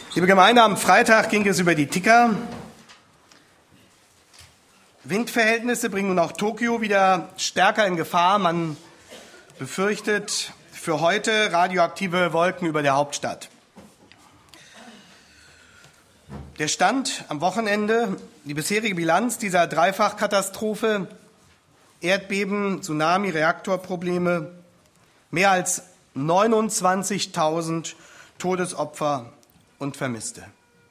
Liebe Gemeinde, am Freitag ging es über die Ticker. Windverhältnisse bringen nun auch Tokio wieder stärker in Gefahr. Man befürchtet für heute radioaktive Wolken über der Hauptstadt. Der Stand am Wochenende, die bisherige Bilanz dieser Dreifachkatastrophe, Erdbeben, Tsunami, Reaktorprobleme, mehr als 29.000 Todesopfer und Vermisste.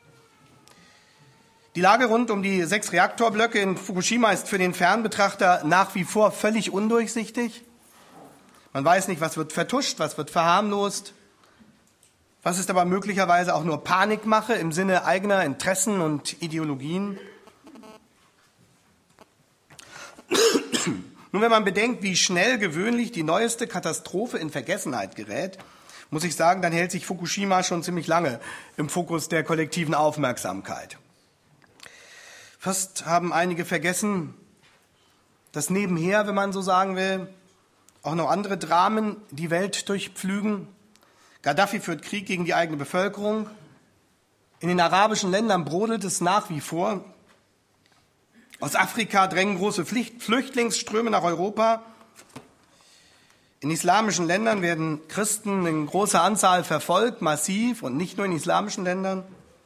Die Lage rund um die 6 Reaktorblöcke in Fukushima ist für den Fernbetrachter nach wie vor völlig undurchsichtig. Man weiß nicht, was wird vertuscht, was wird verharmlost, was ist aber möglicherweise auch nur Panikmache im Sinne eigener Interessen und Ideologien. Nun, wenn man bedenkt, wie schnell gewöhnlich die neueste Katastrophe in Vergessenheit gerät, muss ich sagen, dann hält sich Fukushima schon ziemlich lange im Fokus der kollektiven Aufmerksamkeit. Fast haben einige vergessen, dass nebenher, wenn man so sagen will, auch noch andere Dramen die Welt durchpflügen. Gaddafi führt Krieg gegen die eigene Bevölkerung. In den arabischen Ländern brodelt es nach wie vor. Aus Afrika drängen große Flüchtlingsströme nach Europa. In islamischen Ländern werden Christen in großer Anzahl verfolgt, massiv, und nicht nur in islamischen Ländern.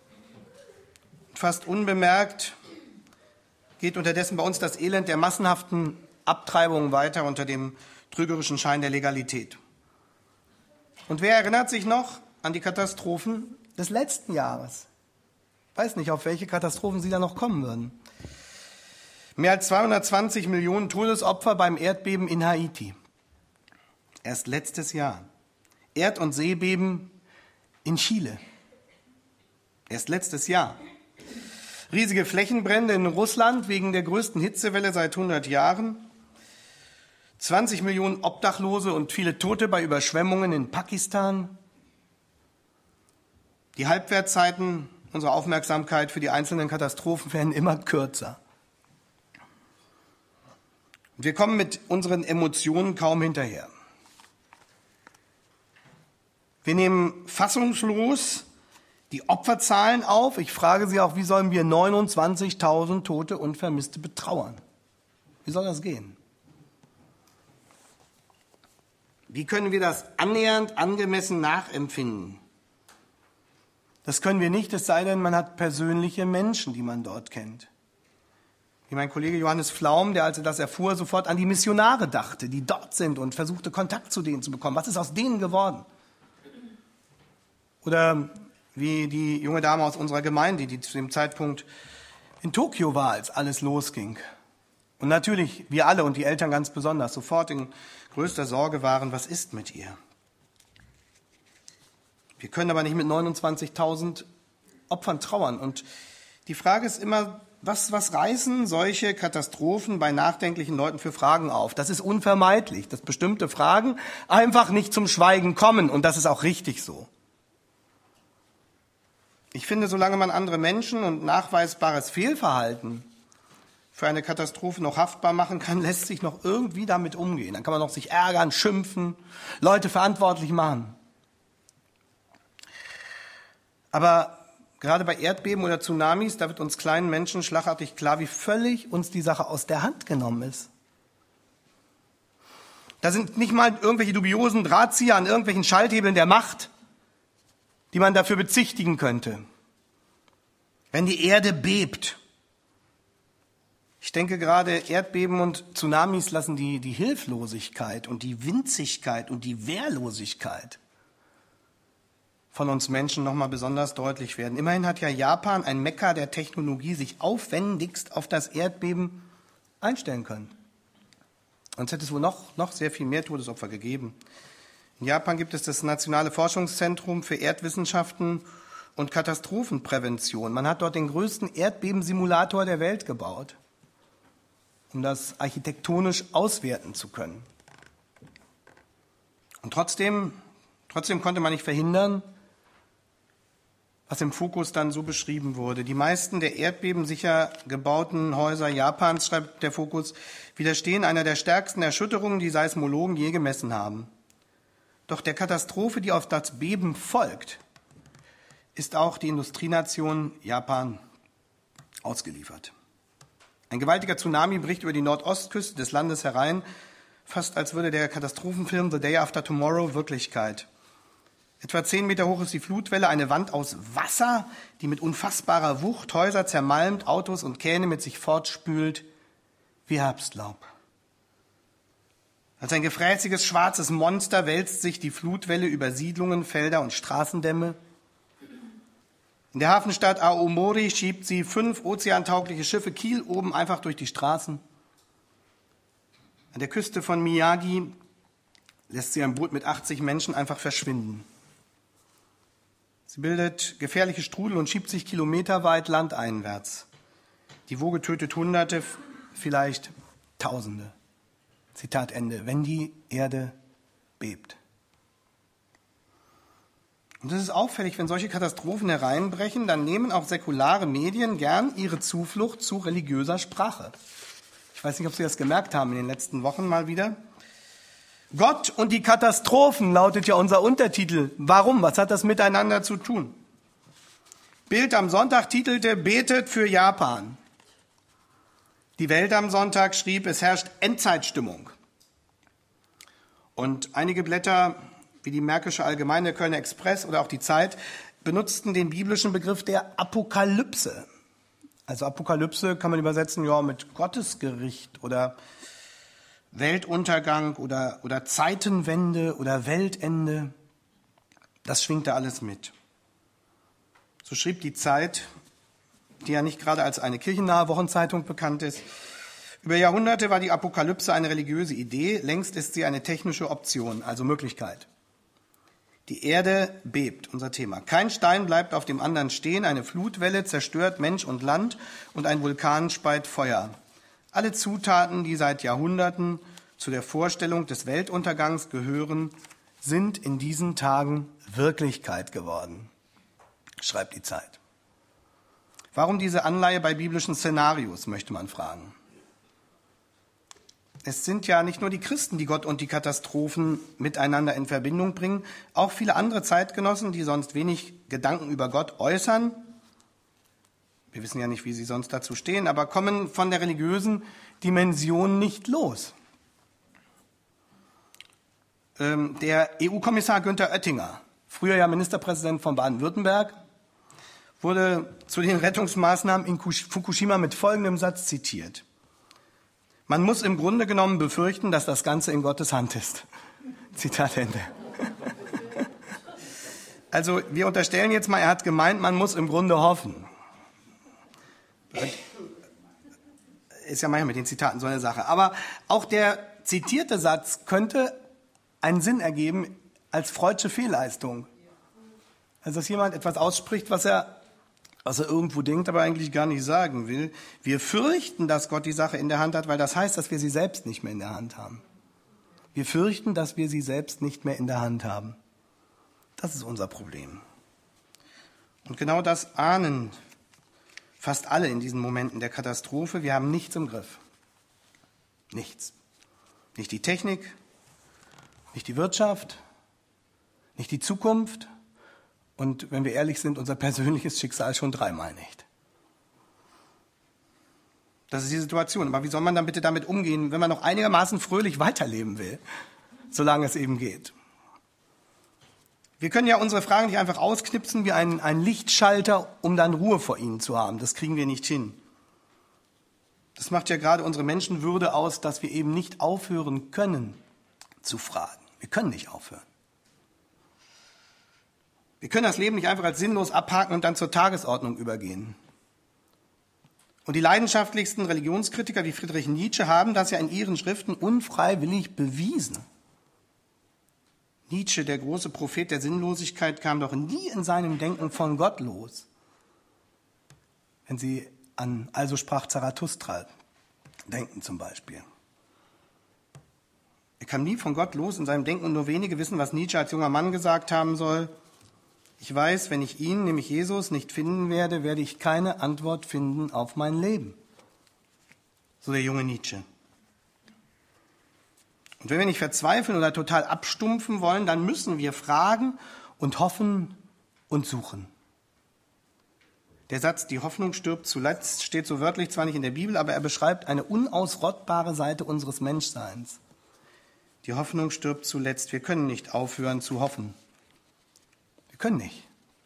Fast unbemerkt geht unterdessen bei uns das Elend der massenhaften Abtreibungen weiter unter dem trügerischen Schein der Legalität. Und wer erinnert sich noch an die Katastrophen des letzten Jahres? Ich weiß nicht, auf welche Katastrophen Sie da noch kommen würden. Mehr als 220 Millionen Todesopfer beim Erdbeben in Haiti. Erst letztes Jahr. Erd- und Seebeben in Chile. Erst letztes Jahr. Riesige Flächenbrände in Russland wegen der größten Hitzewelle seit 100 Jahren. 20 Millionen Obdachlose und viele Tote bei Überschwemmungen in Pakistan. Die Halbwertzeiten unserer Aufmerksamkeit für die einzelnen Katastrophen werden immer kürzer. Und wir kommen mit unseren Emotionen kaum hinterher. Wir nehmen fassungslos die Opferzahlen auf. Ich frage Sie auch, wie sollen wir 29.000 Tote und Vermisste betrauern? Wie soll das gehen? Wie können wir das annähernd angemessen nachempfinden? Das können wir nicht, es sei denn, man hat persönliche Menschen, die man dort kennt. Wie mein Kollege Johannes Flaum, der, als er das erfuhr, sofort an die Missionare dachte, die dort sind, und versuchte, Kontakt zu denen zu bekommen. Was ist aus denen geworden? Oder wie die junge Dame aus unserer Gemeinde, die zu dem Zeitpunkt in Tokio war, als alles losging. Und natürlich, wir alle und die Eltern ganz besonders, sofort in größter Sorge waren, was ist mit ihr? Wir können aber nicht mit 29.000 Opfern trauern. Und die Frage ist immer, was reißen solche Katastrophen bei nachdenklichen Leuten für Fragen auf? Das ist unvermeidlich, dass bestimmte Fragen einfach nicht zum Schweigen kommen. Und das ist auch richtig so. Ich finde, solange man andere Menschen und nachweisbares Fehlverhalten für eine Katastrophe noch haftbar machen kann, lässt sich noch irgendwie damit umgehen. Dann kann man noch sich ärgern, schimpfen, Leute verantwortlich machen. Aber gerade bei Erdbeben oder Tsunamis, da wird uns kleinen Menschen schlagartig klar, wie völlig uns die Sache aus der Hand genommen ist. Da sind nicht mal irgendwelche dubiosen Drahtzieher an irgendwelchen Schalthebeln der Macht, die man dafür bezichtigen könnte. Wenn die Erde bebt. Ich denke, gerade Erdbeben und Tsunamis lassen die Hilflosigkeit und die Winzigkeit und die Wehrlosigkeit von uns Menschen noch mal besonders deutlich werden. Immerhin hat ja Japan, ein Mekka der Technologie, sich aufwendigst auf das Erdbeben einstellen können. Sonst hätte es wohl noch sehr viel mehr Todesopfer gegeben. In Japan gibt es das Nationale Forschungszentrum für Erdwissenschaften und Katastrophenprävention. Man hat dort den größten Erdbebensimulator der Welt gebaut, um das architektonisch auswerten zu können. Und trotzdem konnte man nicht verhindern, was im Fokus dann so beschrieben wurde. Die meisten der erdbebensicher gebauten Häuser Japans, schreibt der Fokus, widerstehen einer der stärksten Erschütterungen, die Seismologen je gemessen haben. Doch der Katastrophe, die auf das Beben folgt, ist auch die Industrienation Japan ausgeliefert. Ein gewaltiger Tsunami bricht über die Nordostküste des Landes herein, fast als würde der Katastrophenfilm The Day After Tomorrow Wirklichkeit. Etwa 10 Meter hoch ist die Flutwelle, eine Wand aus Wasser, die mit unfassbarer Wucht Häuser zermalmt, Autos und Kähne mit sich fortspült wie Herbstlaub. Als ein gefräßiges, schwarzes Monster wälzt sich die Flutwelle über Siedlungen, Felder und Straßendämme. In der Hafenstadt Aomori schiebt sie 5 ozeantaugliche Schiffe Kiel oben einfach durch die Straßen. An der Küste von Miyagi lässt sie ein Boot mit 80 Menschen einfach verschwinden. Sie bildet gefährliche Strudel und schiebt sich kilometerweit landeinwärts. Die Woge tötet Hunderte, vielleicht Tausende. Zitat Ende. Wenn die Erde bebt. Und es ist auffällig, wenn solche Katastrophen hereinbrechen, dann nehmen auch säkulare Medien gern ihre Zuflucht zu religiöser Sprache. Ich weiß nicht, ob Sie das gemerkt haben in den letzten Wochen mal wieder. Gott und die Katastrophen lautet ja unser Untertitel. Warum? Was hat das miteinander zu tun? Bild am Sonntag titelte Betet für Japan. Die Welt am Sonntag schrieb, es herrscht Endzeitstimmung. Und einige Blätter, wie die Märkische Allgemeine, der Kölner Express oder auch die Zeit, benutzten den biblischen Begriff der Apokalypse. Also Apokalypse kann man übersetzen ja mit Gottesgericht oder Weltuntergang oder Zeitenwende oder Weltende. Das schwingte alles mit. So schrieb die Zeit, die ja nicht gerade als eine kirchennahe Wochenzeitung bekannt ist. Über Jahrhunderte war die Apokalypse eine religiöse Idee, längst ist sie eine technische Option, also Möglichkeit. Die Erde bebt, unser Thema. Kein Stein bleibt auf dem anderen stehen, eine Flutwelle zerstört Mensch und Land und ein Vulkan speit Feuer. Alle Zutaten, die seit Jahrhunderten zu der Vorstellung des Weltuntergangs gehören, sind in diesen Tagen Wirklichkeit geworden, schreibt die Zeit. Warum diese Anleihe bei biblischen Szenarios, möchte man fragen. Es sind ja nicht nur die Christen, die Gott und die Katastrophen miteinander in Verbindung bringen, auch viele andere Zeitgenossen, die sonst wenig Gedanken über Gott äußern. Wir wissen ja nicht, wie sie sonst dazu stehen, aber kommen von der religiösen Dimension nicht los. Der EU-Kommissar Günther Oettinger, früher ja Ministerpräsident von Baden-Württemberg, wurde zu den Rettungsmaßnahmen in Fukushima mit folgendem Satz zitiert. Man muss im Grunde genommen befürchten, dass das Ganze in Gottes Hand ist. Zitat Ende. Also wir unterstellen jetzt mal, er hat gemeint, man muss im Grunde hoffen. Ist ja manchmal mit den Zitaten so eine Sache. Aber auch der zitierte Satz könnte einen Sinn ergeben als freudsche Fehlleistung. Also dass jemand etwas ausspricht, was er irgendwo denkt, aber eigentlich gar nicht sagen will. Wir fürchten, dass Gott die Sache in der Hand hat, weil das heißt, dass wir sie selbst nicht mehr in der Hand haben. Wir fürchten, dass wir sie selbst nicht mehr in der Hand haben. Das ist unser Problem. Und genau das ahnen fast alle in diesen Momenten der Katastrophe. Wir haben nichts im Griff. Nichts. Nicht die Technik, nicht die Wirtschaft, nicht die Zukunft. Und wenn wir ehrlich sind, unser persönliches Schicksal schon 3-mal nicht. Das ist die Situation. Aber wie soll man dann bitte damit umgehen, wenn man noch einigermaßen fröhlich weiterleben will, solange es eben geht? Wir können ja unsere Fragen nicht einfach ausknipsen wie ein Lichtschalter, um dann Ruhe vor ihnen zu haben. Das kriegen wir nicht hin. Das macht ja gerade unsere Menschenwürde aus, dass wir eben nicht aufhören können zu fragen. Wir können nicht aufhören. Wir können das Leben nicht einfach als sinnlos abhaken und dann zur Tagesordnung übergehen. Und die leidenschaftlichsten Religionskritiker wie Friedrich Nietzsche haben das ja in ihren Schriften unfreiwillig bewiesen. Nietzsche, der große Prophet der Sinnlosigkeit, kam doch nie in seinem Denken von Gott los. Wenn Sie an Also sprach Zarathustra denken zum Beispiel. Er kam nie von Gott los in seinem Denken und nur wenige wissen, was Nietzsche als junger Mann gesagt haben soll. Ich weiß, wenn ich ihn, nämlich Jesus, nicht finden werde, werde ich keine Antwort finden auf mein Leben. So der junge Nietzsche. Und wenn wir nicht verzweifeln oder total abstumpfen wollen, dann müssen wir fragen und hoffen und suchen. Der Satz, die Hoffnung stirbt zuletzt, steht so wörtlich zwar nicht in der Bibel, aber er beschreibt eine unausrottbare Seite unseres Menschseins. Die Hoffnung stirbt zuletzt. Wir können nicht aufhören zu hoffen. Wir können nicht.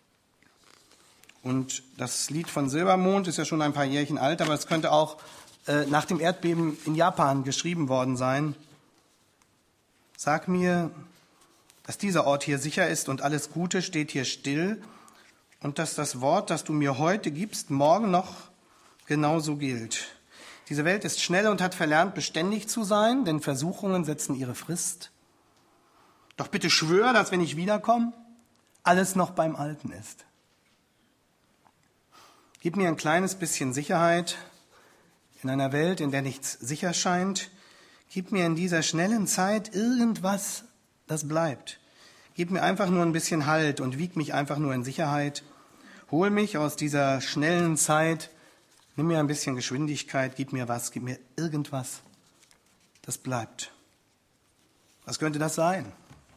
Und das Lied von Silbermond ist ja schon ein paar Jährchen alt, aber es könnte auch nach dem Erdbeben in Japan geschrieben worden sein. Sag mir, dass dieser Ort hier sicher ist und alles Gute steht hier still und dass das Wort, das du mir heute gibst, morgen noch genauso gilt. Diese Welt ist schnell und hat verlernt, beständig zu sein, denn Versuchungen setzen ihre Frist. Doch bitte schwör, dass wenn ich wiederkomme, alles noch beim Alten ist. Gib mir ein kleines bisschen Sicherheit in einer Welt, in der nichts sicher scheint. Gib mir in dieser schnellen Zeit irgendwas, das bleibt. Gib mir einfach nur ein bisschen Halt und wieg mich einfach nur in Sicherheit. Hol mich aus dieser schnellen Zeit. Nimm mir ein bisschen Geschwindigkeit. Gib mir was, gib mir irgendwas, das bleibt. Was könnte das sein?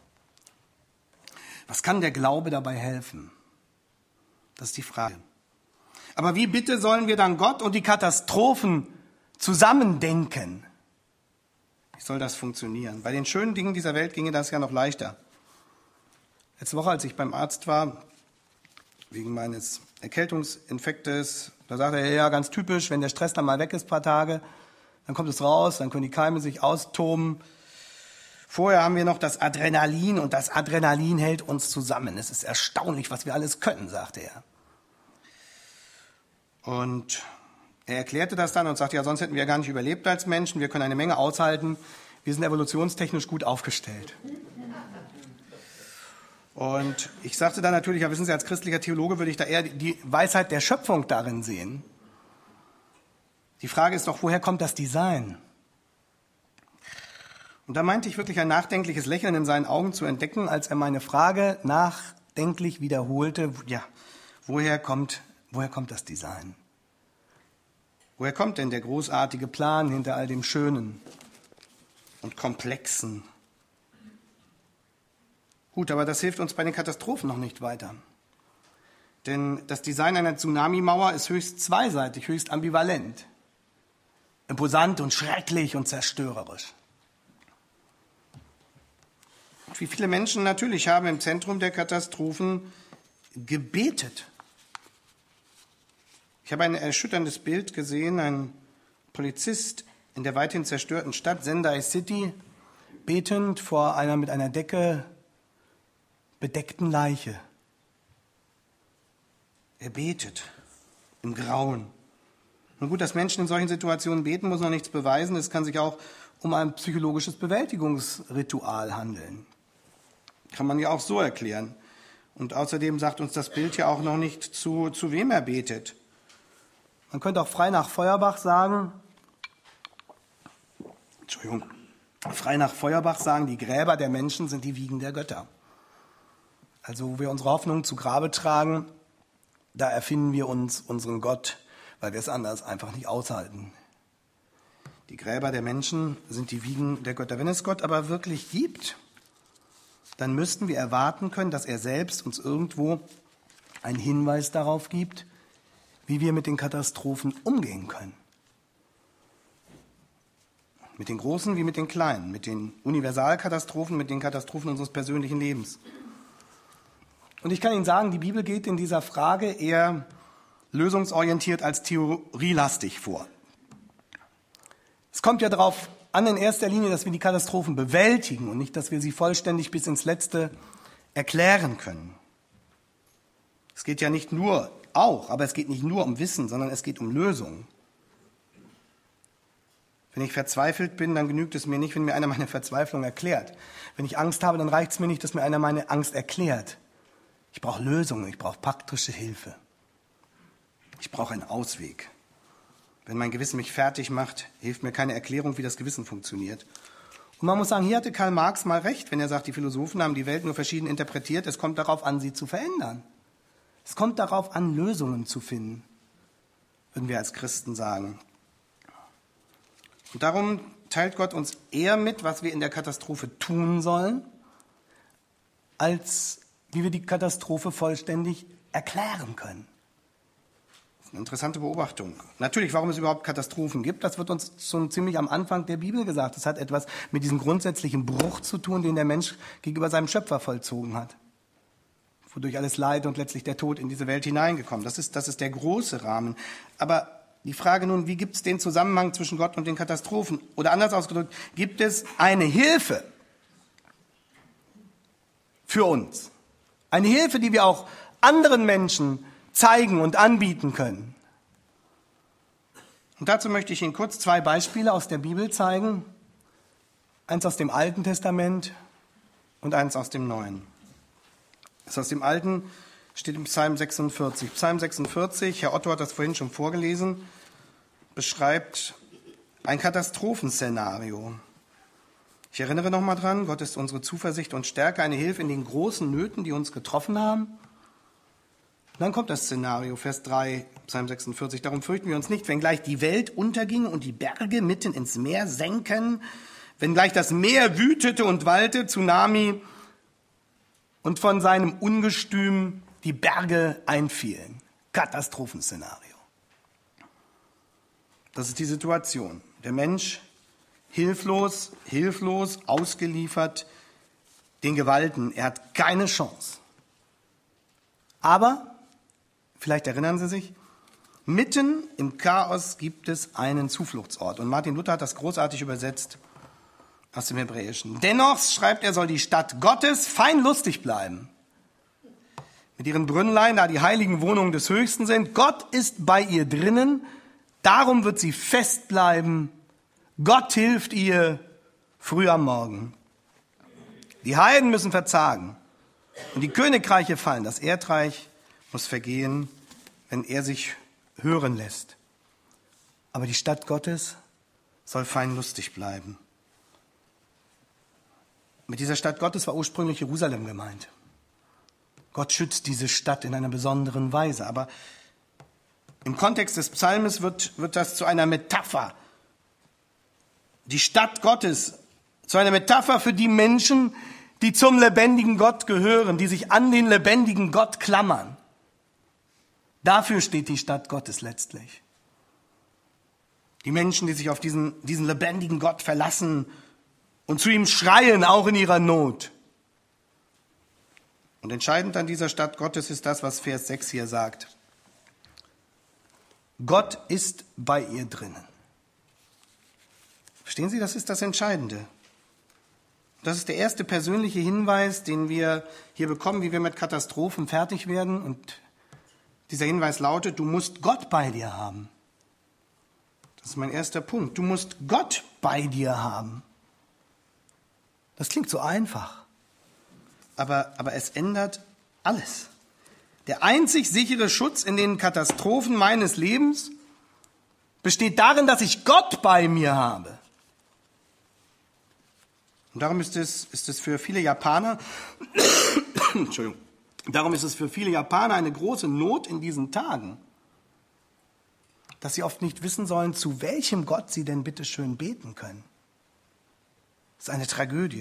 Was kann der Glaube dabei helfen? Das ist die Frage. Aber wie bitte sollen wir dann Gott und die Katastrophen zusammendenken? Wie soll das funktionieren? Bei den schönen Dingen dieser Welt ginge das ja noch leichter. Letzte Woche, als ich beim Arzt war, wegen meines Erkältungsinfektes, da sagte er, ja, ganz typisch, wenn der Stress dann mal weg ist, ein paar Tage, dann kommt es raus, dann können die Keime sich austoben. Vorher haben wir noch das Adrenalin und das Adrenalin hält uns zusammen. Es ist erstaunlich, was wir alles können, sagte er. Und er erklärte das dann und sagte, ja, sonst hätten wir gar nicht überlebt als Menschen. Wir können eine Menge aushalten. Wir sind evolutionstechnisch gut aufgestellt. Und ich sagte dann natürlich, ja, wissen Sie, als christlicher Theologe würde ich da eher die Weisheit der Schöpfung darin sehen. Die Frage ist doch, woher kommt das Design? Und da meinte ich wirklich ein nachdenkliches Lächeln in seinen Augen zu entdecken, als er meine Frage nachdenklich wiederholte, ja, woher kommt das Design? Woher kommt denn der großartige Plan hinter all dem Schönen und Komplexen? Gut, aber das hilft uns bei den Katastrophen noch nicht weiter. Denn das Design einer Tsunami-Mauer ist höchst zweiseitig, höchst ambivalent. Imposant und schrecklich und zerstörerisch. Und wie viele Menschen natürlich haben im Zentrum der Katastrophen gebetet. Ich habe ein erschütterndes Bild gesehen, ein Polizist in der weithin zerstörten Stadt Sendai City, betend vor einer mit einer Decke bedeckten Leiche. Er betet im Grauen. Nun gut, dass Menschen in solchen Situationen beten, muss noch nichts beweisen. Es kann sich auch um ein psychologisches Bewältigungsritual handeln. Kann man ja auch so erklären. Und außerdem sagt uns das Bild ja auch noch nicht, zu wem er betet. Man könnte auch frei nach Feuerbach sagen, die Gräber der Menschen sind die Wiegen der Götter. Also wo wir unsere Hoffnung zu Grabe tragen, da erfinden wir uns unseren Gott, weil wir es anders einfach nicht aushalten. Die Gräber der Menschen sind die Wiegen der Götter. Wenn es Gott aber wirklich gibt, dann müssten wir erwarten können, dass er selbst uns irgendwo einen Hinweis darauf gibt, wie wir mit den Katastrophen umgehen können. Mit den großen wie mit den kleinen, mit den Universalkatastrophen, mit den Katastrophen unseres persönlichen Lebens. Und ich kann Ihnen sagen, die Bibel geht in dieser Frage eher lösungsorientiert als theorielastig vor. Es kommt ja darauf an in erster Linie, dass wir die Katastrophen bewältigen und nicht, dass wir sie vollständig bis ins Letzte erklären können. Es geht ja nicht nur aber es geht nicht nur um Wissen, sondern es geht um Lösungen. Wenn ich verzweifelt bin, dann genügt es mir nicht, wenn mir einer meine Verzweiflung erklärt. Wenn ich Angst habe, dann reicht es mir nicht, dass mir einer meine Angst erklärt. Ich brauche Lösungen, ich brauche praktische Hilfe. Ich brauche einen Ausweg. Wenn mein Gewissen mich fertig macht, hilft mir keine Erklärung, wie das Gewissen funktioniert. Und man muss sagen, hier hatte Karl Marx mal recht, wenn er sagt, die Philosophen haben die Welt nur verschieden interpretiert. Es kommt darauf an, sie zu verändern. Es kommt darauf an, Lösungen zu finden, würden wir als Christen sagen. Und darum teilt Gott uns eher mit, was wir in der Katastrophe tun sollen, als wie wir die Katastrophe vollständig erklären können. Eine interessante Beobachtung. Natürlich, warum es überhaupt Katastrophen gibt, das wird uns schon ziemlich am Anfang der Bibel gesagt. Das hat etwas mit diesem grundsätzlichen Bruch zu tun, den der Mensch gegenüber seinem Schöpfer vollzogen hat. Wodurch alles Leid und letztlich der Tod in diese Welt hineingekommen. Das ist der große Rahmen. Aber die Frage nun, wie gibt es den Zusammenhang zwischen Gott und den Katastrophen? Oder anders ausgedrückt, gibt es eine Hilfe für uns? Eine Hilfe, die wir auch anderen Menschen zeigen und anbieten können. Und dazu möchte ich Ihnen kurz 2 Beispiele aus der Bibel zeigen. Eins aus dem Alten Testament und eins aus dem Neuen. Das aus dem Alten steht im Psalm 46. Psalm 46, Herr Otto hat das vorhin schon vorgelesen, beschreibt ein Katastrophenszenario. Ich erinnere nochmal dran, Gott ist unsere Zuversicht und Stärke, eine Hilfe in den großen Nöten, die uns getroffen haben. Und dann kommt das Szenario, Vers 3, Psalm 46. Darum fürchten wir uns nicht, wenngleich die Welt unterginge und die Berge mitten ins Meer senken, wenngleich das Meer wütete und wallte, Tsunami, und von seinem Ungestüm die Berge einfielen. Katastrophenszenario. Das ist die Situation. Der Mensch hilflos, ausgeliefert den Gewalten. Er hat keine Chance. Aber, vielleicht erinnern Sie sich, mitten im Chaos gibt es einen Zufluchtsort. Und Martin Luther hat das großartig übersetzt aus dem Hebräischen. Dennoch, schreibt er, soll die Stadt Gottes fein lustig bleiben. Mit ihren Brünnlein, da die heiligen Wohnungen des Höchsten sind. Gott ist bei ihr drinnen, darum wird sie fest bleiben. Gott hilft ihr früh am Morgen. Die Heiden müssen verzagen und die Königreiche fallen. Das Erdreich muss vergehen, wenn er sich hören lässt. Aber die Stadt Gottes soll fein lustig bleiben. Mit dieser Stadt Gottes war ursprünglich Jerusalem gemeint. Gott schützt diese Stadt in einer besonderen Weise. Aber im Kontext des Psalmes wird das zu einer Metapher. Die Stadt Gottes zu einer Metapher für die Menschen, die zum lebendigen Gott gehören, die sich an den lebendigen Gott klammern. Dafür steht die Stadt Gottes letztlich. Die Menschen, die sich auf diesen lebendigen Gott verlassen und zu ihm schreien, auch in ihrer Not. Und entscheidend an dieser Stadt Gottes ist das, was Vers 6 hier sagt. Gott ist bei ihr drinnen. Verstehen Sie, das ist das Entscheidende. Das ist der erste persönliche Hinweis, den wir hier bekommen, wie wir mit Katastrophen fertig werden. Und dieser Hinweis lautet, du musst Gott bei dir haben. Das ist mein erster Punkt. Du musst Gott bei dir haben. Das klingt so einfach. Aber es ändert alles. Der einzig sichere Schutz in den Katastrophen meines Lebens besteht darin, dass ich Gott bei mir habe. Und darum ist es für viele Japaner, Entschuldigung, darum ist es für viele Japaner eine große Not in diesen Tagen, dass sie oft nicht wissen sollen, zu welchem Gott sie denn bitte schön beten können. Das ist eine Tragödie.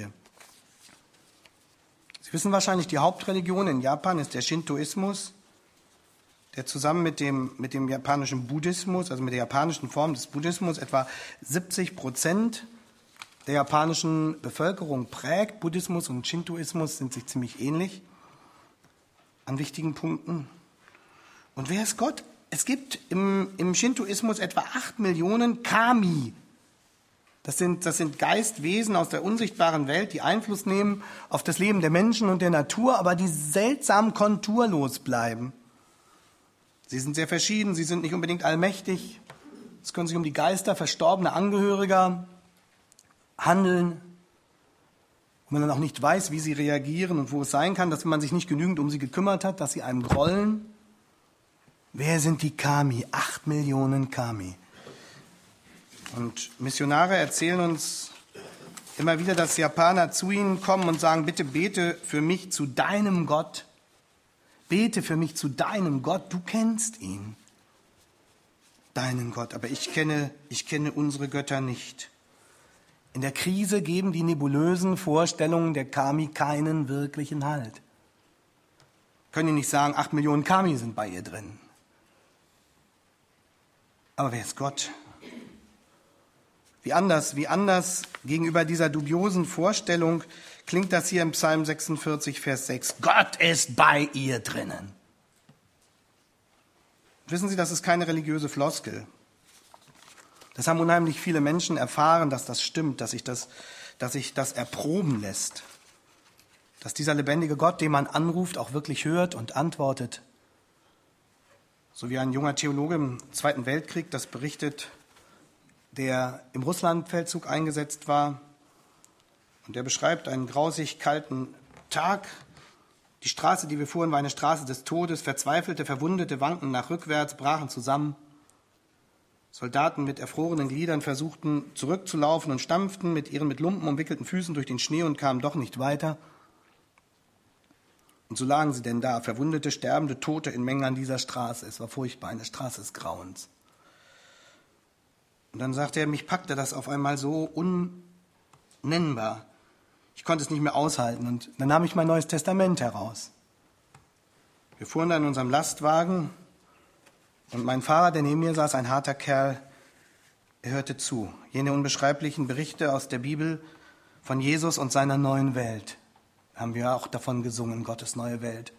Sie wissen wahrscheinlich, die Hauptreligion in Japan ist der Shintoismus, der zusammen mit dem japanischen Buddhismus, also mit der japanischen Form des Buddhismus, etwa 70% der japanischen Bevölkerung prägt. Buddhismus und Shintoismus sind sich ziemlich ähnlich an wichtigen Punkten. Und wer ist Gott? Es gibt im Shintoismus etwa 8 Millionen Kami. Das sind Geistwesen aus der unsichtbaren Welt, die Einfluss nehmen auf das Leben der Menschen und der Natur, aber die seltsam konturlos bleiben. Sie sind sehr verschieden, sie sind nicht unbedingt allmächtig. Es können sich um die Geister verstorbener Angehöriger handeln, wo man dann auch nicht weiß, wie sie reagieren und wo es sein kann, dass man sich nicht genügend um sie gekümmert hat, dass sie einem grollen. Wer sind die Kami? 8 Millionen Kami. Und Missionare erzählen uns immer wieder, dass Japaner zu ihnen kommen und sagen, bitte bete für mich zu deinem Gott. Bete für mich zu deinem Gott. Du kennst ihn, deinen Gott. Aber ich kenne unsere Götter nicht. In der Krise geben die nebulösen Vorstellungen der Kami keinen wirklichen Halt. Können die nicht sagen, 8 Millionen Kami sind bei ihr drin. Aber wer ist Gott? Wie anders gegenüber dieser dubiosen Vorstellung klingt das hier im Psalm 46, Vers 6. Gott ist bei ihr drinnen. Wissen Sie, das ist keine religiöse Floskel. Das haben unheimlich viele Menschen erfahren, dass das stimmt, dass sich das erproben lässt. Dass dieser lebendige Gott, den man anruft, auch wirklich hört und antwortet. So wie ein junger Theologe im Zweiten Weltkrieg das berichtet, der im Russlandfeldzug eingesetzt war. Und der beschreibt einen grausig kalten Tag. Die Straße, die wir fuhren, war eine Straße des Todes. Verzweifelte, Verwundete wankten nach rückwärts, brachen zusammen. Soldaten mit erfrorenen Gliedern versuchten zurückzulaufen und stampften mit ihren mit Lumpen umwickelten Füßen durch den Schnee und kamen doch nicht weiter. Und so lagen sie denn da, Verwundete, Sterbende, Tote in Mengen an dieser Straße. Es war furchtbar, eine Straße des Grauens. Und dann sagte er, mich packte das auf einmal so unnennbar. Ich konnte es nicht mehr aushalten. Und dann nahm ich mein Neues Testament heraus. Wir fuhren dann in unserem Lastwagen und mein Fahrer, der neben mir saß, ein harter Kerl, er hörte zu. Jene unbeschreiblichen Berichte aus der Bibel von Jesus und seiner neuen Welt. Haben wir auch davon gesungen, Gottes neue Welt.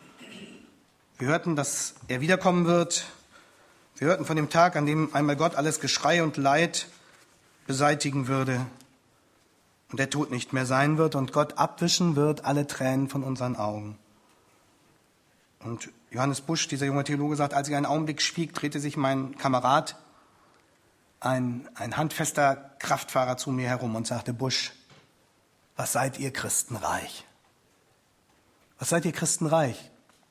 Wir hörten, dass er wiederkommen wird. Wir hörten von dem Tag, an dem einmal Gott alles Geschrei und Leid beseitigen würde und der Tod nicht mehr sein wird und Gott abwischen wird alle Tränen von unseren Augen. Und Johannes Busch, dieser junge Theologe, sagt, als ich einen Augenblick schwieg, drehte sich mein Kamerad, ein handfester Kraftfahrer, zu mir herum und sagte, Busch, was seid ihr Christenreich? Was seid ihr Christenreich?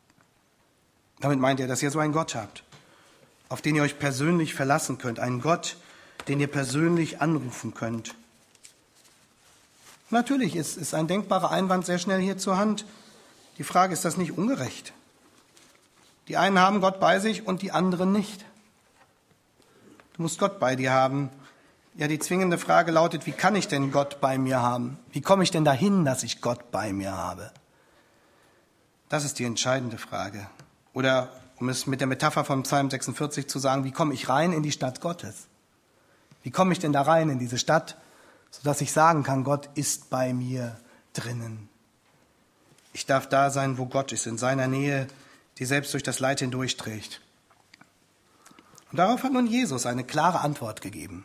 Damit meint er, dass ihr so einen Gott habt, auf den ihr euch persönlich verlassen könnt, einen Gott, den ihr persönlich anrufen könnt. Natürlich ist ein denkbarer Einwand sehr schnell hier zur Hand. Die Frage, ist das nicht ungerecht? Die einen haben Gott bei sich und die anderen nicht. Du musst Gott bei dir haben. Ja, die zwingende Frage lautet, wie kann ich denn Gott bei mir haben? Wie komme ich denn dahin, dass ich Gott bei mir habe? Das ist die entscheidende Frage. Oder, um es mit der Metapher von Psalm 46 zu sagen, wie komme ich rein in die Stadt Gottes? Wie komme ich denn da rein in diese Stadt, sodass ich sagen kann, Gott ist bei mir drinnen. Ich darf da sein, wo Gott ist, in seiner Nähe, die selbst durch das Leid hindurchträgt. Und darauf hat nun Jesus eine klare Antwort gegeben.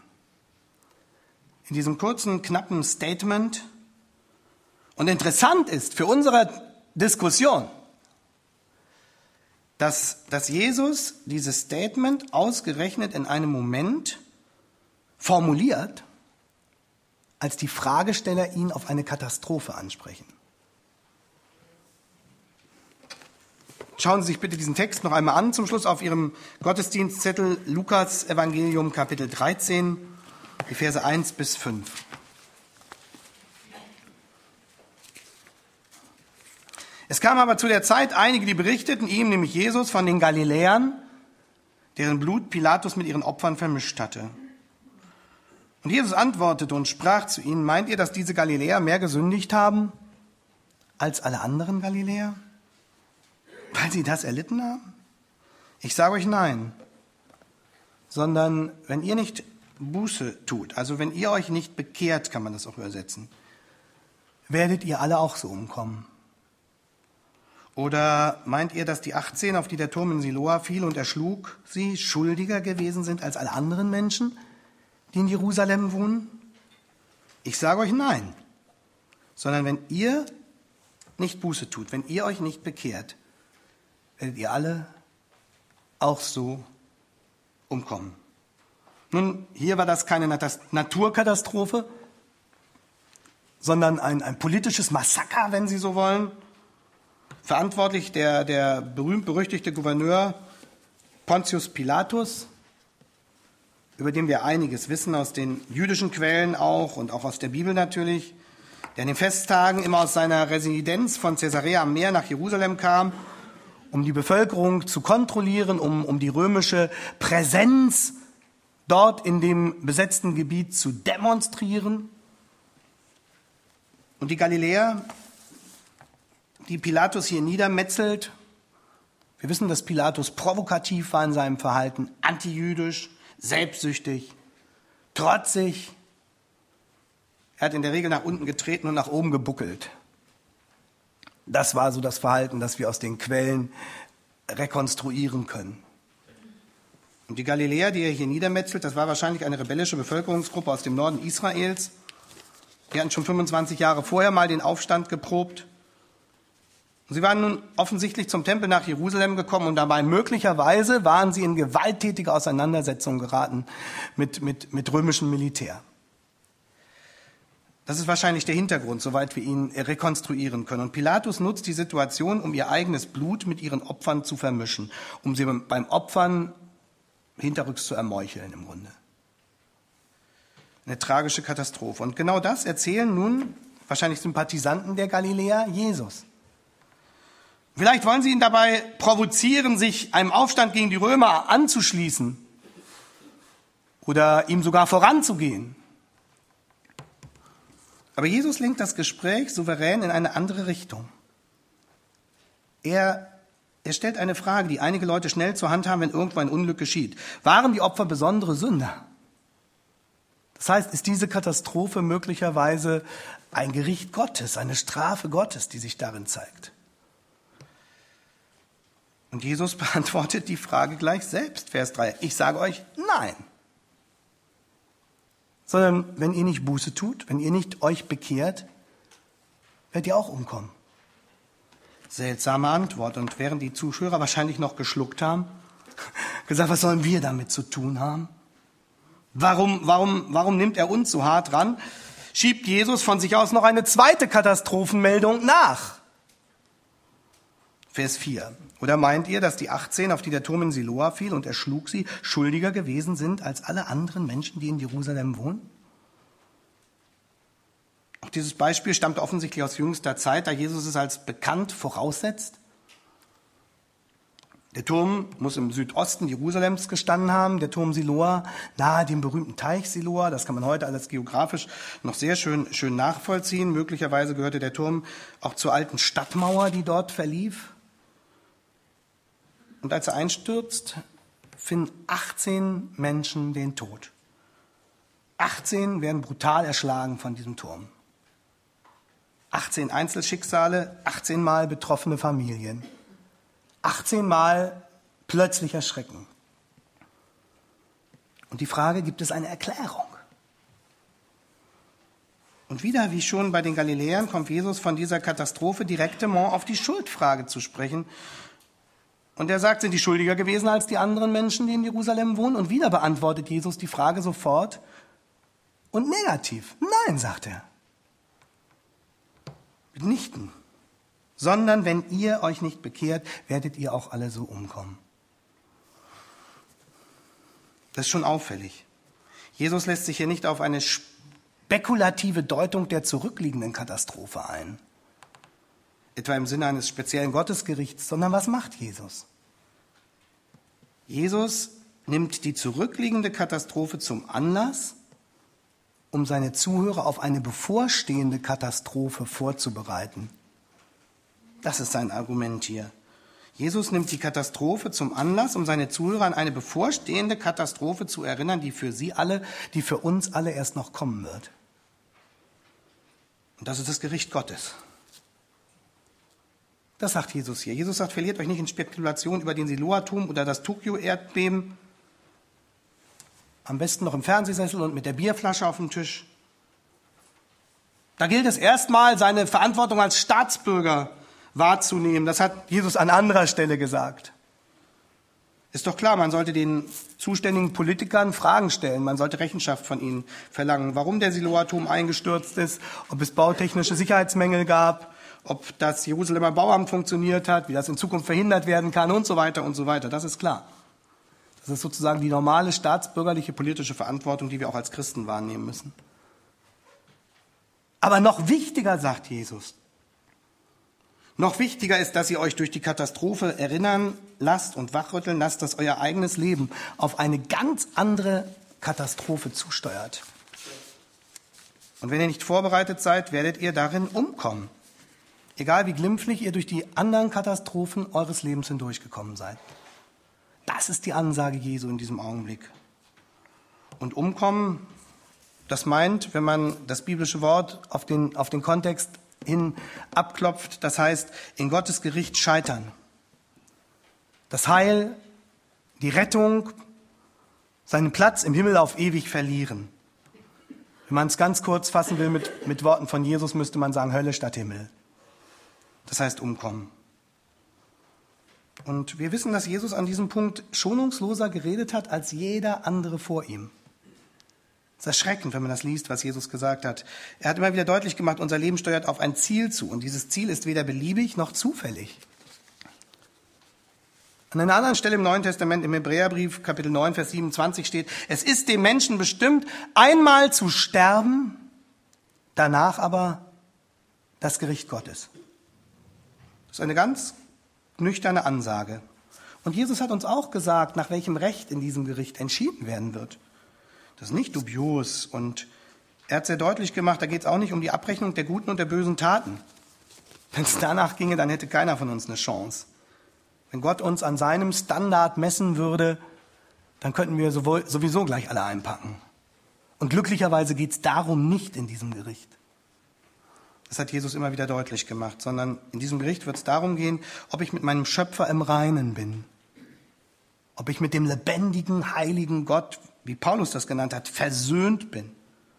In diesem kurzen, knappen Statement. Und interessant ist für unsere Diskussion, dass Jesus dieses Statement ausgerechnet in einem Moment formuliert, als die Fragesteller ihn auf eine Katastrophe ansprechen. Schauen Sie sich bitte diesen Text noch einmal an, zum Schluss auf Ihrem Gottesdienstzettel, Lukas Evangelium Kapitel 13, die Verse 1 bis 5. Es kamen aber zu der Zeit einige, die berichteten ihm, nämlich Jesus, von den Galiläern, deren Blut Pilatus mit ihren Opfern vermischt hatte. Und Jesus antwortete und sprach zu ihnen, meint ihr, dass diese Galiläer mehr gesündigt haben als alle anderen Galiläer? Weil sie das erlitten haben? Ich sage euch nein, sondern wenn ihr nicht Buße tut, also wenn ihr euch nicht bekehrt, kann man das auch übersetzen, werdet ihr alle auch so umkommen. Oder meint ihr, dass die 18, auf die der Turm in Siloa fiel und erschlug, sie schuldiger gewesen sind als alle anderen Menschen, die in Jerusalem wohnen? Ich sage euch nein, sondern wenn ihr nicht Buße tut, wenn ihr euch nicht bekehrt, werdet ihr alle auch so umkommen. Nun, hier war das keine Naturkatastrophe, sondern ein politisches Massaker, wenn Sie so wollen. Verantwortlich der berühmt-berüchtigte Gouverneur Pontius Pilatus, über den wir einiges wissen aus den jüdischen Quellen auch und auch aus der Bibel natürlich, der an den Festtagen immer aus seiner Residenz von Caesarea am Meer nach Jerusalem kam, um die Bevölkerung zu kontrollieren, um die römische Präsenz dort in dem besetzten Gebiet zu demonstrieren. Und die Galiläer, die Pilatus hier niedermetzelt, wir wissen, dass Pilatus provokativ war in seinem Verhalten, antijüdisch, selbstsüchtig, trotzig. Er hat in der Regel nach unten getreten und nach oben gebuckelt. Das war so das Verhalten, das wir aus den Quellen rekonstruieren können. Und die Galiläer, die er hier niedermetzelt, das war wahrscheinlich eine rebellische Bevölkerungsgruppe aus dem Norden Israels. Die hatten schon 25 Jahre vorher mal den Aufstand geprobt. Und sie waren nun offensichtlich zum Tempel nach Jerusalem gekommen und dabei möglicherweise waren sie in gewalttätige Auseinandersetzungen geraten mit römischem Militär. Das ist wahrscheinlich der Hintergrund, soweit wir ihn rekonstruieren können. Und Pilatus nutzt die Situation, um ihr eigenes Blut mit ihren Opfern zu vermischen, um sie beim Opfern hinterrücks zu ermeucheln im Grunde. Eine tragische Katastrophe. Und genau das erzählen nun wahrscheinlich Sympathisanten der Galiläer Jesus. Vielleicht wollen sie ihn dabei provozieren, sich einem Aufstand gegen die Römer anzuschließen oder ihm sogar voranzugehen. Aber Jesus lenkt das Gespräch souverän in eine andere Richtung. Er stellt eine Frage, die einige Leute schnell zur Hand haben, wenn irgendwo ein Unglück geschieht. Waren die Opfer besondere Sünder? Das heißt, ist diese Katastrophe möglicherweise ein Gericht Gottes, eine Strafe Gottes, die sich darin zeigt? Und Jesus beantwortet die Frage gleich selbst, Vers 3. Ich sage euch, nein. Sondern wenn ihr nicht Buße tut, wenn ihr nicht euch bekehrt, werdet ihr auch umkommen. Seltsame Antwort. Und während die Zuschauer wahrscheinlich noch geschluckt haben, gesagt, was sollen wir damit zu tun haben? Warum nimmt er uns so hart ran? Schiebt Jesus von sich aus noch eine zweite Katastrophenmeldung nach. Vers 4. Oder meint ihr, dass die 18, auf die der Turm in Siloa fiel und erschlug sie, schuldiger gewesen sind als alle anderen Menschen, die in Jerusalem wohnen? Auch dieses Beispiel stammt offensichtlich aus jüngster Zeit, da Jesus es als bekannt voraussetzt. Der Turm muss im Südosten Jerusalems gestanden haben, der Turm Siloa, nahe dem berühmten Teich Siloa. Das kann man heute alles geografisch noch sehr schön nachvollziehen. Möglicherweise gehörte der Turm auch zur alten Stadtmauer, die dort verlief. Und als er einstürzt, finden 18 Menschen den Tod. 18 werden brutal erschlagen von diesem Turm. 18 Einzelschicksale, 18 Mal betroffene Familien. 18 Mal plötzlicher Schrecken. Und die Frage, gibt es eine Erklärung? Und wieder, wie schon bei den Galiläern, kommt Jesus von dieser Katastrophe direktement auf die Schuldfrage zu sprechen. Und er sagt, sind die schuldiger gewesen als die anderen Menschen, die in Jerusalem wohnen? Und wieder beantwortet Jesus die Frage sofort und negativ. Nein, sagt er. Mitnichten. Sondern wenn ihr euch nicht bekehrt, werdet ihr auch alle so umkommen. Das ist schon auffällig. Jesus lässt sich hier nicht auf eine spekulative Deutung der zurückliegenden Katastrophe ein, etwa im Sinne eines speziellen Gottesgerichts, sondern was macht Jesus? Jesus nimmt die zurückliegende Katastrophe zum Anlass, um seine Zuhörer auf eine bevorstehende Katastrophe vorzubereiten. Das ist sein Argument hier. Jesus nimmt die Katastrophe zum Anlass, um seine Zuhörer an eine bevorstehende Katastrophe zu erinnern, die für sie alle, die für uns alle erst noch kommen wird. Und das ist das Gericht Gottes. Das sagt Jesus hier. Jesus sagt, verliert euch nicht in Spekulationen über den Siloa-Turm oder das Tokio-Erdbeben. Am besten noch im Fernsehsessel und mit der Bierflasche auf dem Tisch. Da gilt es erstmal, seine Verantwortung als Staatsbürger wahrzunehmen. Das hat Jesus an anderer Stelle gesagt. Ist doch klar, man sollte den zuständigen Politikern Fragen stellen. Man sollte Rechenschaft von ihnen verlangen. Warum der Siloa-Turm eingestürzt ist, ob es bautechnische Sicherheitsmängel gab, ob das Jerusalemer Bauamt funktioniert hat, wie das in Zukunft verhindert werden kann und so weiter und so weiter. Das ist klar. Das ist sozusagen die normale staatsbürgerliche politische Verantwortung, die wir auch als Christen wahrnehmen müssen. Aber noch wichtiger, sagt Jesus, noch wichtiger ist, dass ihr euch durch die Katastrophe erinnern lasst und wachrütteln lasst, dass euer eigenes Leben auf eine ganz andere Katastrophe zusteuert. Und wenn ihr nicht vorbereitet seid, werdet ihr darin umkommen. Egal wie glimpflich ihr durch die anderen Katastrophen eures Lebens hindurchgekommen seid. Das ist die Ansage Jesu in diesem Augenblick. Und umkommen, das meint, wenn man das biblische Wort auf den Kontext hin abklopft, das heißt, in Gottes Gericht scheitern. Das Heil, die Rettung, seinen Platz im Himmel auf ewig verlieren. Wenn man es ganz kurz fassen will mit Worten von Jesus, müsste man sagen Hölle statt Himmel. Das heißt umkommen. Und wir wissen, dass Jesus an diesem Punkt schonungsloser geredet hat als jeder andere vor ihm. Es ist erschreckend, wenn man das liest, was Jesus gesagt hat. Er hat immer wieder deutlich gemacht, unser Leben steuert auf ein Ziel zu. Und dieses Ziel ist weder beliebig noch zufällig. An einer anderen Stelle im Neuen Testament, im Hebräerbrief, Kapitel 9, Vers 27 steht, es ist dem Menschen bestimmt, einmal zu sterben, danach aber das Gericht Gottes. Das ist eine ganz nüchterne Ansage. Und Jesus hat uns auch gesagt, nach welchem Recht in diesem Gericht entschieden werden wird. Das ist nicht dubios. Und er hat sehr deutlich gemacht, da geht es auch nicht um die Abrechnung der guten und der bösen Taten. Wenn es danach ginge, dann hätte keiner von uns eine Chance. Wenn Gott uns an seinem Standard messen würde, dann könnten wir sowieso gleich alle einpacken. Und glücklicherweise geht es darum nicht in diesem Gericht. Das hat Jesus immer wieder deutlich gemacht, sondern in diesem Gericht wird es darum gehen, ob ich mit meinem Schöpfer im Reinen bin. Ob ich mit dem lebendigen, heiligen Gott, wie Paulus das genannt hat, versöhnt bin.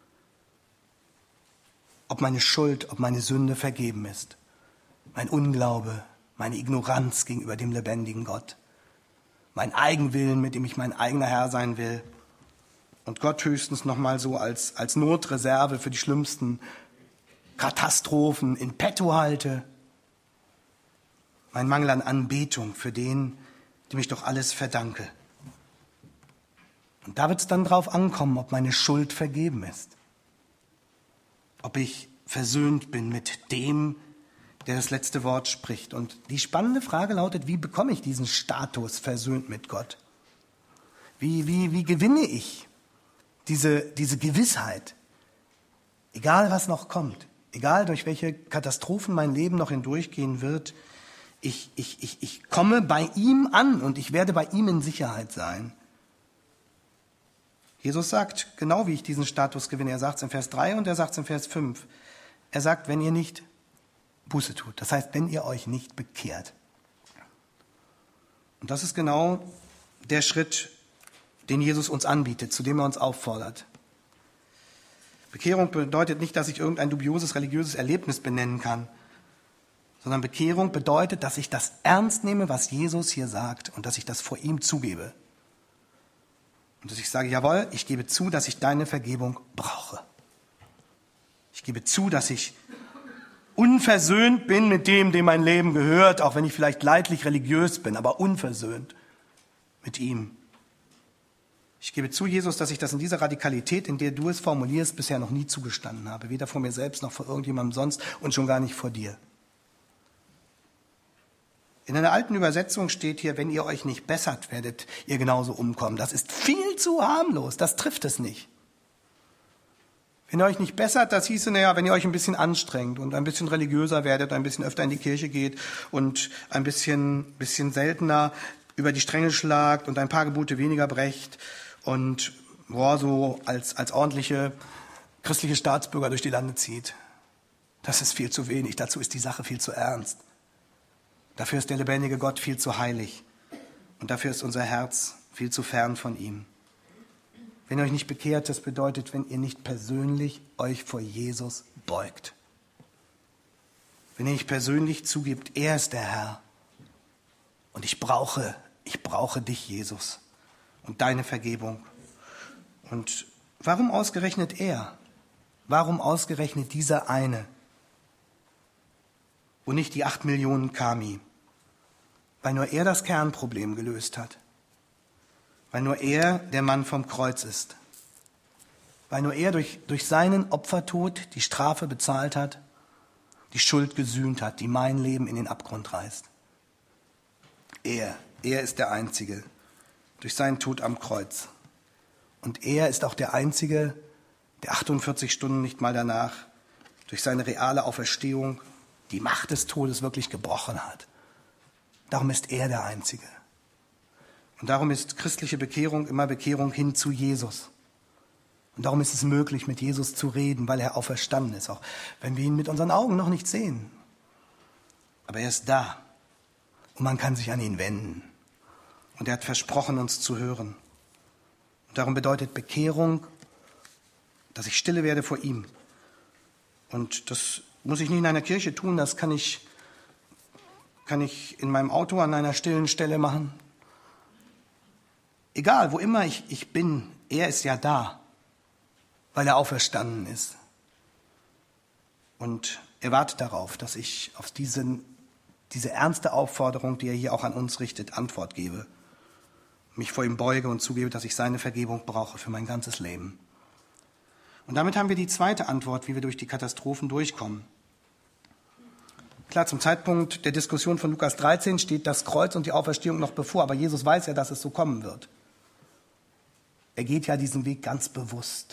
Ob meine Schuld, ob meine Sünde vergeben ist. Mein Unglaube, meine Ignoranz gegenüber dem lebendigen Gott. Mein Eigenwillen, mit dem ich mein eigener Herr sein will. Und Gott höchstens nochmal so als Notreserve für die schlimmsten Katastrophen in petto halte. Mein Mangel an Anbetung für den, dem ich doch alles verdanke. Und da wird es dann drauf ankommen, ob meine Schuld vergeben ist. Ob ich versöhnt bin mit dem, der das letzte Wort spricht. Und die spannende Frage lautet, wie bekomme ich diesen Status versöhnt mit Gott? Wie gewinne ich diese Gewissheit? Egal, was noch kommt, egal, durch welche Katastrophen mein Leben noch hindurchgehen wird, ich komme bei ihm an und ich werde bei ihm in Sicherheit sein. Jesus sagt, genau wie ich diesen Status gewinne. Er sagt es in Vers 3 und er sagt es in Vers 5. Er sagt, wenn ihr nicht Buße tut. Das heißt, wenn ihr euch nicht bekehrt. Und das ist genau der Schritt, den Jesus uns anbietet, zu dem er uns auffordert. Bekehrung bedeutet nicht, dass ich irgendein dubioses religiöses Erlebnis benennen kann, sondern Bekehrung bedeutet, dass ich das ernst nehme, was Jesus hier sagt und dass ich das vor ihm zugebe. Und dass ich sage, jawohl, ich gebe zu, dass ich deine Vergebung brauche. Ich gebe zu, dass ich unversöhnt bin mit dem mein Leben gehört, auch wenn ich vielleicht leidlich religiös bin, aber unversöhnt mit ihm. Ich gebe zu, Jesus, dass ich das in dieser Radikalität, in der du es formulierst, bisher noch nie zugestanden habe. Weder vor mir selbst noch vor irgendjemandem sonst und schon gar nicht vor dir. In einer alten Übersetzung steht hier, wenn ihr euch nicht bessert, werdet ihr genauso umkommen. Das ist viel zu harmlos, das trifft es nicht. Wenn ihr euch nicht bessert, das hieße, wenn ihr euch ein bisschen anstrengt und ein bisschen religiöser werdet, ein bisschen öfter in die Kirche geht und ein bisschen seltener über die Stränge schlagt und ein paar Gebote weniger brecht und so als ordentliche christliche Staatsbürger durch die Lande zieht. Das ist viel zu wenig, dazu ist die Sache viel zu ernst. Dafür ist der lebendige Gott viel zu heilig und dafür ist unser Herz viel zu fern von ihm. Wenn ihr euch nicht bekehrt, das bedeutet, wenn ihr nicht persönlich euch vor Jesus beugt. Wenn ihr nicht persönlich zugibt, er ist der Herr. Und ich brauche dich, Jesus, und deine Vergebung. Und warum ausgerechnet er? Warum ausgerechnet dieser eine? Und nicht die 8 Millionen Kami? Weil nur er das Kernproblem gelöst hat. Weil nur er der Mann vom Kreuz ist. Weil nur er durch seinen Opfertod die Strafe bezahlt hat, die Schuld gesühnt hat, die mein Leben in den Abgrund reißt. Er ist der Einzige, durch seinen Tod am Kreuz. Und er ist auch der Einzige, der 48 Stunden nicht mal danach, durch seine reale Auferstehung, die Macht des Todes wirklich gebrochen hat. Darum ist er der Einzige. Und darum ist christliche Bekehrung immer Bekehrung hin zu Jesus. Und darum ist es möglich, mit Jesus zu reden, weil er auferstanden ist, auch wenn wir ihn mit unseren Augen noch nicht sehen. Aber er ist da und man kann sich an ihn wenden. Und er hat versprochen, uns zu hören. Und darum bedeutet Bekehrung, dass ich stille werde vor ihm. Und das muss ich nicht in einer Kirche tun, das kann ich in meinem Auto an einer stillen Stelle machen. Egal, wo immer ich bin, er ist ja da, weil er auferstanden ist. Und er wartet darauf, dass ich auf diese ernste Aufforderung, die er hier auch an uns richtet, Antwort gebe. Mich vor ihm beuge und zugebe, dass ich seine Vergebung brauche für mein ganzes Leben. Und damit haben wir die zweite Antwort, wie wir durch die Katastrophen durchkommen. Klar, zum Zeitpunkt der Diskussion von Lukas 13 steht das Kreuz und die Auferstehung noch bevor, aber Jesus weiß ja, dass es so kommen wird. Er geht ja diesen Weg ganz bewusst.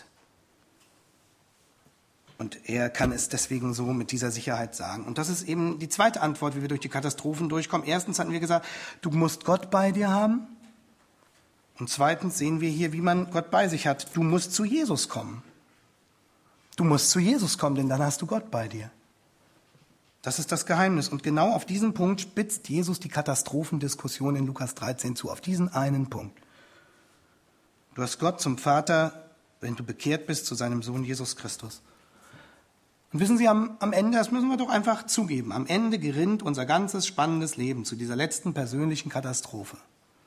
Und er kann es deswegen so mit dieser Sicherheit sagen. Und das ist eben die zweite Antwort, wie wir durch die Katastrophen durchkommen. Erstens hatten wir gesagt, du musst Gott bei dir haben. Und zweitens sehen wir hier, wie man Gott bei sich hat. Du musst zu Jesus kommen. Du musst zu Jesus kommen, denn dann hast du Gott bei dir. Das ist das Geheimnis. Und genau auf diesen Punkt spitzt Jesus die Katastrophendiskussion in Lukas 13 zu. Auf diesen einen Punkt. Du hast Gott zum Vater, wenn du bekehrt bist, zu seinem Sohn Jesus Christus. Und wissen Sie, am Ende, das müssen wir doch einfach zugeben, am Ende gerinnt unser ganzes spannendes Leben zu dieser letzten persönlichen Katastrophe.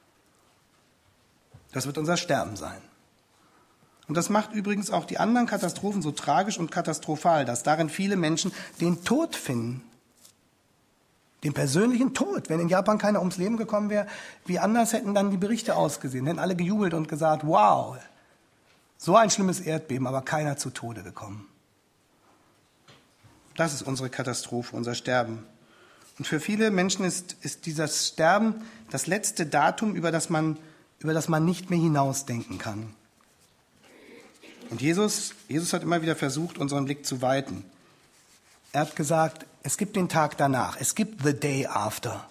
Das wird unser Sterben sein. Und das macht übrigens auch die anderen Katastrophen so tragisch und katastrophal, dass darin viele Menschen den Tod finden. Den persönlichen Tod. Wenn in Japan keiner ums Leben gekommen wäre, wie anders hätten dann die Berichte ausgesehen? Hätten alle gejubelt und gesagt, wow, so ein schlimmes Erdbeben, aber keiner zu Tode gekommen. Das ist unsere Katastrophe, unser Sterben. Und für viele Menschen ist dieses Sterben das letzte Datum, über das man nicht mehr hinausdenken kann. Und Jesus hat immer wieder versucht, unseren Blick zu weiten. Er hat gesagt, es gibt den Tag danach, es gibt the day after.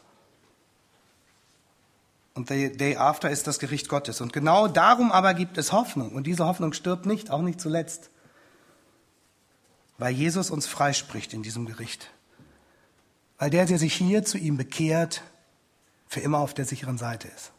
Und the day after ist das Gericht Gottes. Und genau darum aber gibt es Hoffnung. Und diese Hoffnung stirbt nicht, auch nicht zuletzt. Weil Jesus uns freispricht in diesem Gericht. Weil der sich hier zu ihm bekehrt, für immer auf der sicheren Seite ist.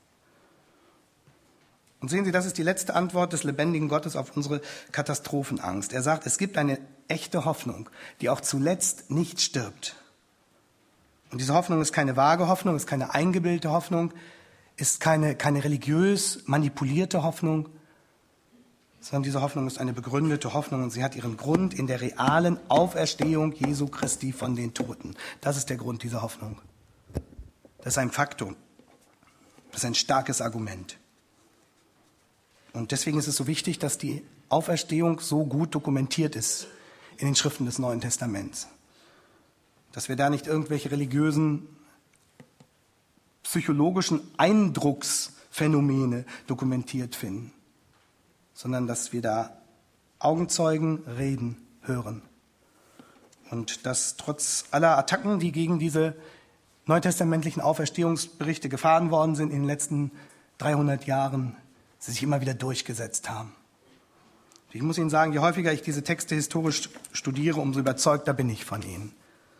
Und sehen Sie, das ist die letzte Antwort des lebendigen Gottes auf unsere Katastrophenangst. Er sagt, es gibt eine echte Hoffnung, die auch zuletzt nicht stirbt. Und diese Hoffnung ist keine vage Hoffnung, ist keine eingebildete Hoffnung, ist keine religiös manipulierte Hoffnung, sondern diese Hoffnung ist eine begründete Hoffnung und sie hat ihren Grund in der realen Auferstehung Jesu Christi von den Toten. Das ist der Grund dieser Hoffnung. Das ist ein Faktum. Das ist ein starkes Argument. Und deswegen ist es so wichtig, dass die Auferstehung so gut dokumentiert ist in den Schriften des Neuen Testaments. Dass wir da nicht irgendwelche religiösen, psychologischen Eindrucksphänomene dokumentiert finden, sondern dass wir da Augenzeugen reden, hören. Und dass trotz aller Attacken, die gegen diese neutestamentlichen Auferstehungsberichte gefahren worden sind in den letzten 300 Jahren, sie sich immer wieder durchgesetzt haben. Ich muss Ihnen sagen, je häufiger ich diese Texte historisch studiere, umso überzeugter bin ich von ihnen.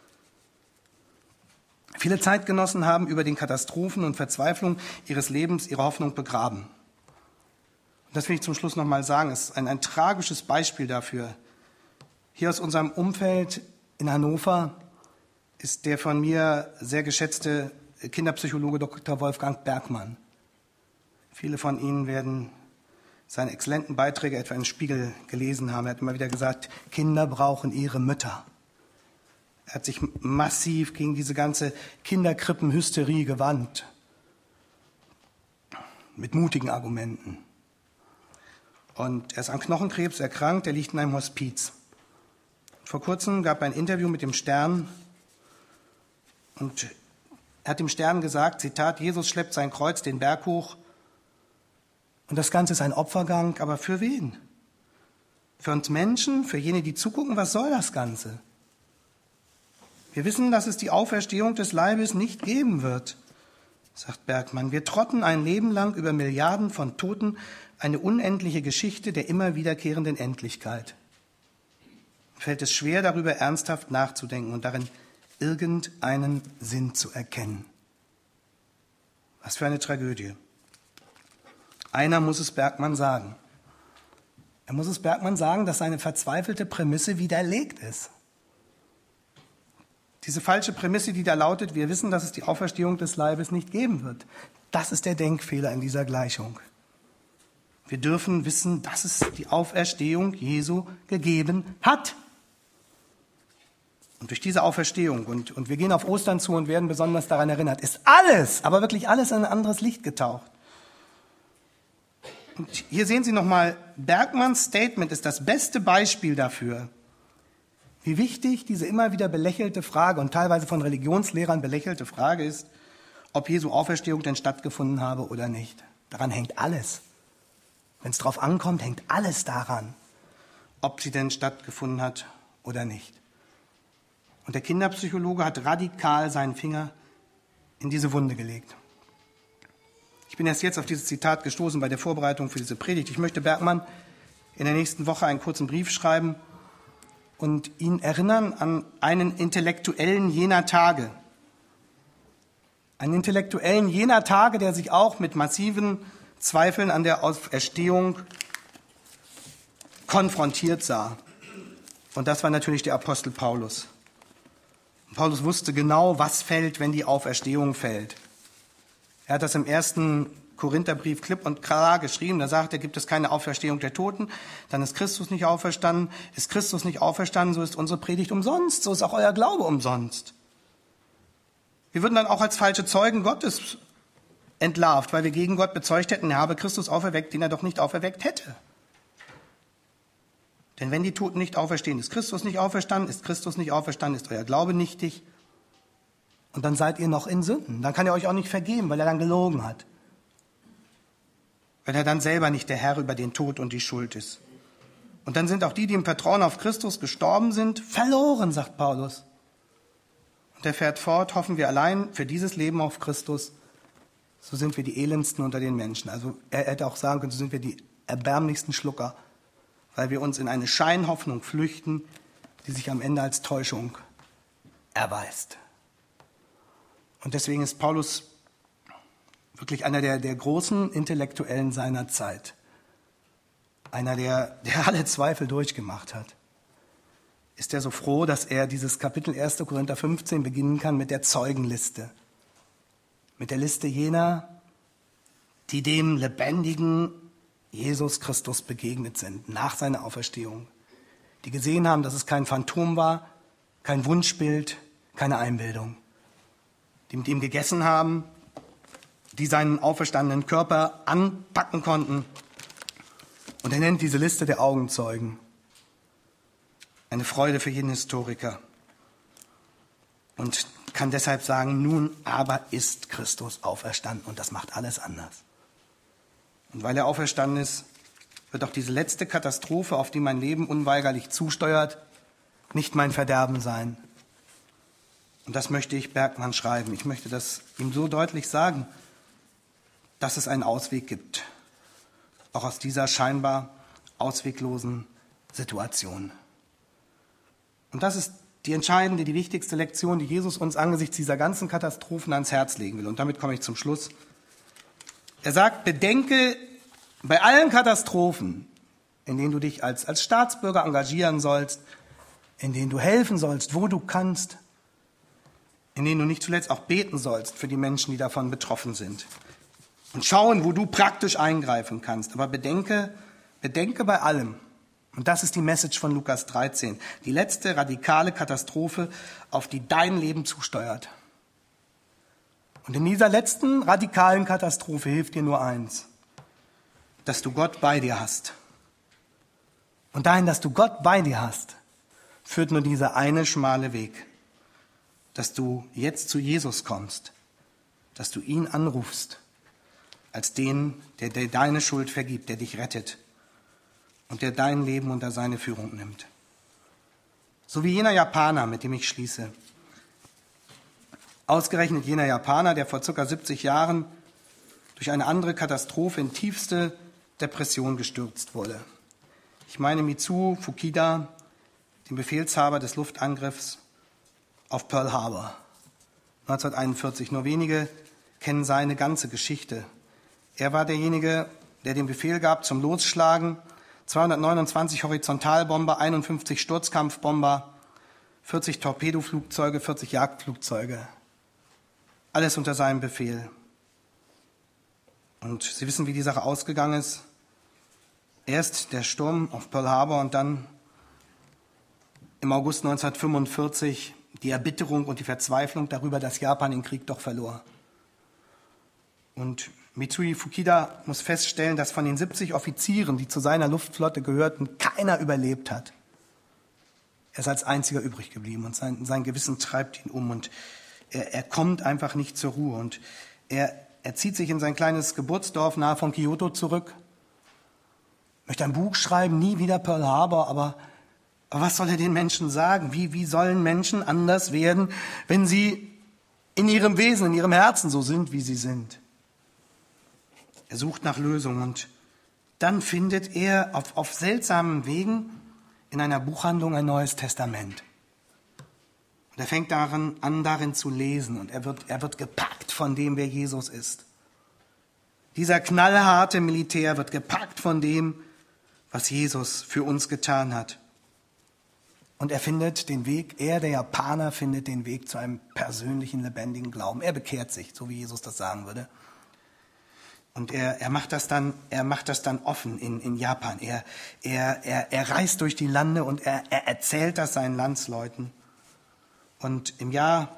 Viele Zeitgenossen haben über den Katastrophen und Verzweiflung ihres Lebens ihre Hoffnung begraben. Und das will ich zum Schluss noch mal sagen. Es ist ein tragisches Beispiel dafür. Hier aus unserem Umfeld in Hannover ist der von mir sehr geschätzte Kinderpsychologe Dr. Wolfgang Bergmann. Viele von Ihnen werden seine exzellenten Beiträge etwa im Spiegel gelesen haben. Er hat immer wieder gesagt, Kinder brauchen ihre Mütter. Er hat sich massiv gegen diese ganze Kinderkrippenhysterie gewandt. Mit mutigen Argumenten. Und er ist an Knochenkrebs erkrankt, er liegt in einem Hospiz. Vor kurzem gab er ein Interview mit dem Stern und er hat dem Stern gesagt, Zitat, Jesus schleppt sein Kreuz den Berg hoch und das Ganze ist ein Opfergang, aber für wen? Für uns Menschen, für jene, die zugucken, was soll das Ganze? Wir wissen, dass es die Auferstehung des Leibes nicht geben wird. sagt Bergmann. Wir trotten ein Leben lang über Milliarden von Toten, eine unendliche Geschichte der immer wiederkehrenden Endlichkeit. Fällt es schwer, darüber ernsthaft nachzudenken und darin irgendeinen Sinn zu erkennen. Was für eine Tragödie. Einer muss es Bergmann sagen. Er muss es Bergmann sagen, dass seine verzweifelte Prämisse widerlegt ist. Diese falsche Prämisse, die da lautet, wir wissen, dass es die Auferstehung des Leibes nicht geben wird. Das ist der Denkfehler in dieser Gleichung. Wir dürfen wissen, dass es die Auferstehung Jesu gegeben hat. Und durch diese Auferstehung, und wir gehen auf Ostern zu und werden besonders daran erinnert, ist alles, aber wirklich alles in ein anderes Licht getaucht. Und hier sehen Sie nochmal, Bergmanns Statement ist das beste Beispiel dafür, wie wichtig diese immer wieder belächelte Frage und teilweise von Religionslehrern belächelte Frage ist, ob Jesu Auferstehung denn stattgefunden habe oder nicht. Daran hängt alles. Wenn es drauf ankommt, hängt alles daran, ob sie denn stattgefunden hat oder nicht. Und der Kinderpsychologe hat radikal seinen Finger in diese Wunde gelegt. Ich bin erst jetzt auf dieses Zitat gestoßen bei der Vorbereitung für diese Predigt. Ich möchte Bergmann in der nächsten Woche einen kurzen Brief schreiben und ihn erinnern an einen Intellektuellen jener Tage. Einen Intellektuellen jener Tage, der sich auch mit massiven Zweifeln an der Auferstehung konfrontiert sah. Und das war natürlich der Apostel Paulus. Und Paulus wusste genau, was fällt, wenn die Auferstehung fällt. Er hat das im 1. Korintherbrief klipp und klar geschrieben. Da sagt er, gibt es keine Auferstehung der Toten, dann ist Christus nicht auferstanden. Ist Christus nicht auferstanden, so ist unsere Predigt umsonst, so ist auch euer Glaube umsonst. Wir würden dann auch als falsche Zeugen Gottes entlarvt, weil wir gegen Gott bezeugt hätten, er habe Christus auferweckt, den er doch nicht auferweckt hätte. Denn wenn die Toten nicht auferstehen, ist Christus nicht auferstanden, ist Christus nicht auferstanden, ist euer Glaube nichtig. Und dann seid ihr noch in Sünden. Dann kann er euch auch nicht vergeben, weil er dann gelogen hat. Weil er dann selber nicht der Herr über den Tod und die Schuld ist. Und dann sind auch die, die im Vertrauen auf Christus gestorben sind, verloren, sagt Paulus. Und er fährt fort, hoffen wir allein für dieses Leben auf Christus, so sind wir die elendsten unter den Menschen. Also er hätte auch sagen können, so sind wir die erbärmlichsten Schlucker, weil wir uns in eine Scheinhoffnung flüchten, die sich am Ende als Täuschung erweist. Und deswegen ist Paulus wirklich einer der großen Intellektuellen seiner Zeit. Einer, der alle Zweifel durchgemacht hat. Ist er so froh, dass er dieses Kapitel 1. Korinther 15 beginnen kann mit der Zeugenliste. Mit der Liste jener, die dem lebendigen Jesus Christus begegnet sind, nach seiner Auferstehung. Die gesehen haben, dass es kein Phantom war, kein Wunschbild, keine Einbildung. Die mit ihm gegessen haben, die seinen auferstandenen Körper anpacken konnten. Und er nennt diese Liste der Augenzeugen. Eine Freude für jeden Historiker. Und kann deshalb sagen, nun aber ist Christus auferstanden. Und das macht alles anders. Und weil er auferstanden ist, wird auch diese letzte Katastrophe, auf die mein Leben unweigerlich zusteuert, nicht mein Verderben sein. Und das möchte ich Bergmann schreiben. Ich möchte das ihm so deutlich sagen, dass es einen Ausweg gibt. Auch aus dieser scheinbar ausweglosen Situation. Und das ist die entscheidende, die wichtigste Lektion, die Jesus uns angesichts dieser ganzen Katastrophen ans Herz legen will. Und damit komme ich zum Schluss. Er sagt, bedenke bei allen Katastrophen, in denen du dich als Staatsbürger engagieren sollst, in denen du helfen sollst, wo du kannst, in denen du nicht zuletzt auch beten sollst für die Menschen, die davon betroffen sind. Und schauen, wo du praktisch eingreifen kannst. Aber bedenke bei allem. Und das ist die Message von Lukas 13. Die letzte radikale Katastrophe, auf die dein Leben zusteuert. Und in dieser letzten radikalen Katastrophe hilft dir nur eins. Dass du Gott bei dir hast. Und dahin, dass du Gott bei dir hast, führt nur dieser eine schmale Weg. Dass du jetzt zu Jesus kommst. Dass du ihn anrufst. Als den, der dir deine Schuld vergibt, der dich rettet. Und der dein Leben unter seine Führung nimmt. So wie jener Japaner, mit dem ich schließe. Ausgerechnet jener Japaner, der vor ca. 70 Jahren durch eine andere Katastrophe in tiefste Depression gestürzt wurde. Ich meine Mitsuo Fuchida, den Befehlshaber des Luftangriffs auf Pearl Harbor 1941. Nur wenige kennen seine ganze Geschichte. Er war derjenige, der den Befehl gab zum Losschlagen. 229 Horizontalbomber, 51 Sturzkampfbomber, 40 Torpedoflugzeuge, 40 Jagdflugzeuge. Alles unter seinem Befehl. Und Sie wissen, wie die Sache ausgegangen ist. Erst der Sturm auf Pearl Harbor und dann im August 1945 die Erbitterung und die Verzweiflung darüber, dass Japan den Krieg doch verlor. Und Mitsuo Fuchida muss feststellen, dass von den 70 Offizieren, die zu seiner Luftflotte gehörten, keiner überlebt hat. Er ist als einziger übrig geblieben und sein Gewissen treibt ihn um und er kommt einfach nicht zur Ruhe. Und er zieht sich in sein kleines Geburtsdorf nahe von Kyoto zurück, möchte ein Buch schreiben, nie wieder Pearl Harbor, aber was soll er den Menschen sagen? Wie sollen Menschen anders werden, wenn sie in ihrem Wesen, in ihrem Herzen so sind, wie sie sind? Er sucht nach Lösungen und dann findet er auf seltsamen Wegen in einer Buchhandlung ein Neues Testament. Und er fängt darin zu lesen und er wird gepackt von dem, wer Jesus ist. Dieser knallharte Militär wird gepackt von dem, was Jesus für uns getan hat. Und er findet den Weg, der Japaner, findet den Weg zu einem persönlichen, lebendigen Glauben. Er bekehrt sich, so wie Jesus das sagen würde. Und er macht das dann offen in Japan. Er reist durch die Lande und er erzählt das seinen Landsleuten. Und im Jahr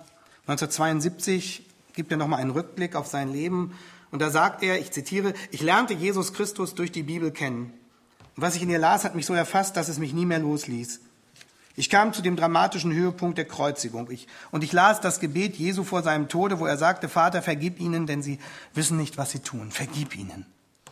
1972 gibt er nochmal einen Rückblick auf sein Leben. Und da sagt er, ich zitiere, ich lernte Jesus Christus durch die Bibel kennen. Und was ich in ihr las, hat mich so erfasst, dass es mich nie mehr losließ. Ich kam zu dem dramatischen Höhepunkt der Kreuzigung. Ich las das Gebet Jesu vor seinem Tode, wo er sagte, Vater, vergib ihnen, denn sie wissen nicht, was sie tun. Vergib ihnen.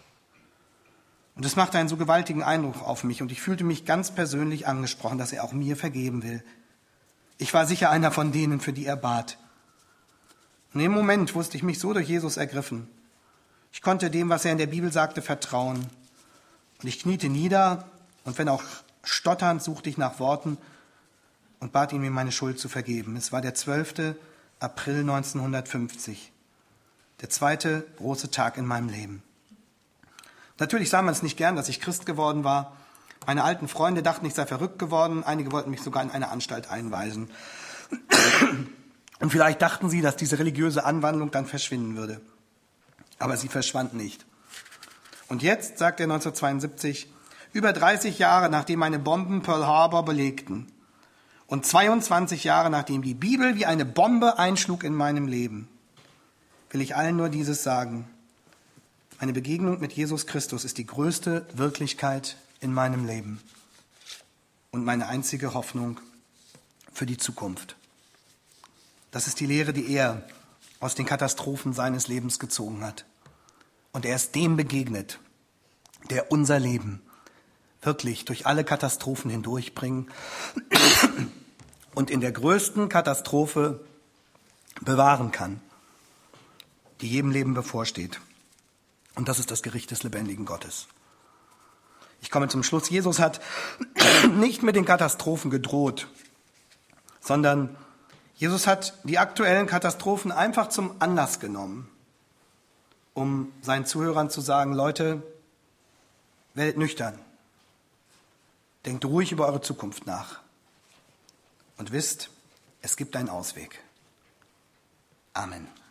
Und das machte einen so gewaltigen Eindruck auf mich. Und ich fühlte mich ganz persönlich angesprochen, dass er auch mir vergeben will. Ich war sicher einer von denen, für die er bat. Und im Moment wusste ich mich so durch Jesus ergriffen. Ich konnte dem, was er in der Bibel sagte, vertrauen. Und ich kniete nieder und wenn auch stotternd suchte ich nach Worten und bat ihn, mir meine Schuld zu vergeben. Es war der 12. April 1950, der zweite große Tag in meinem Leben. Natürlich sah man es nicht gern, dass ich Christ geworden war. Meine alten Freunde dachten, ich sei verrückt geworden. Einige wollten mich sogar in eine Anstalt einweisen. Und vielleicht dachten sie, dass diese religiöse Anwandlung dann verschwinden würde. Aber sie verschwand nicht. Und jetzt, sagt er 1972, über 30 Jahre nachdem meine Bomben Pearl Harbor belegten und 22 Jahre nachdem die Bibel wie eine Bombe einschlug in meinem Leben, will ich allen nur dieses sagen. Meine Begegnung mit Jesus Christus ist die größte Wirklichkeit in meinem Leben und meine einzige Hoffnung für die Zukunft. Das ist die Lehre, die er aus den Katastrophen seines Lebens gezogen hat. Und er ist dem begegnet, der unser Leben wirklich durch alle Katastrophen hindurchbringen und in der größten Katastrophe bewahren kann, die jedem Leben bevorsteht. Und das ist das Gericht des lebendigen Gottes. Ich komme zum Schluss. Jesus hat nicht mit den Katastrophen gedroht, sondern Jesus hat die aktuellen Katastrophen einfach zum Anlass genommen, um seinen Zuhörern zu sagen, Leute, werdet nüchtern. Denkt ruhig über eure Zukunft nach und wisst, es gibt einen Ausweg. Amen.